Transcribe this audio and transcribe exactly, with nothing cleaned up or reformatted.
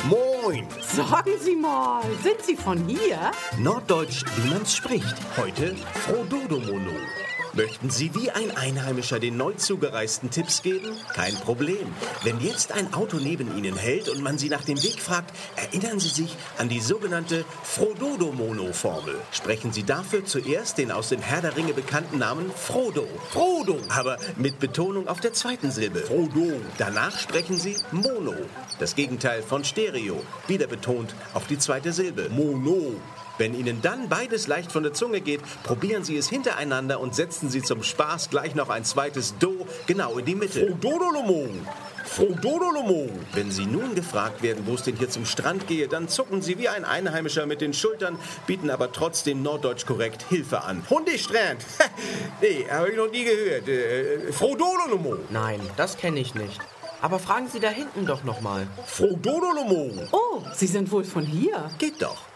Moin! Sagen Sie mal, sind Sie von hier? Norddeutsch, wie man's spricht. Heute Frododomono. Möchten Sie wie ein Einheimischer den neu zugereisten Tipps geben? Kein Problem. Wenn jetzt ein Auto neben Ihnen hält und man Sie nach dem Weg fragt, erinnern Sie sich an die sogenannte Frododomono-Formel. Sprechen Sie dafür zuerst den aus dem Herr der Ringe bekannten Namen Frodo. Frodo! Aber mit Betonung auf der zweiten Silbe. Frodo. Danach sprechen Sie Mono. Das Gegenteil von Stereo. Wieder betont auf die zweite Silbe. Mono. Wenn Ihnen dann beides leicht von der Zunge geht, probieren Sie es hintereinander und setzen Sie zum Spaß gleich noch ein zweites Do genau in die Mitte. Frododolomo. Frododolomo. Wenn Sie nun gefragt werden, wo es denn hier zum Strand gehe, dann zucken Sie wie ein Einheimischer mit den Schultern, bieten aber trotzdem norddeutsch korrekt Hilfe an. Hundestrand. Nee, habe ich noch nie gehört. Äh, Frododolomo. Nein, das kenne ich nicht. Aber fragen Sie da hinten doch noch mal. Frododolomo. Oh, Sie sind wohl von hier. Geht doch.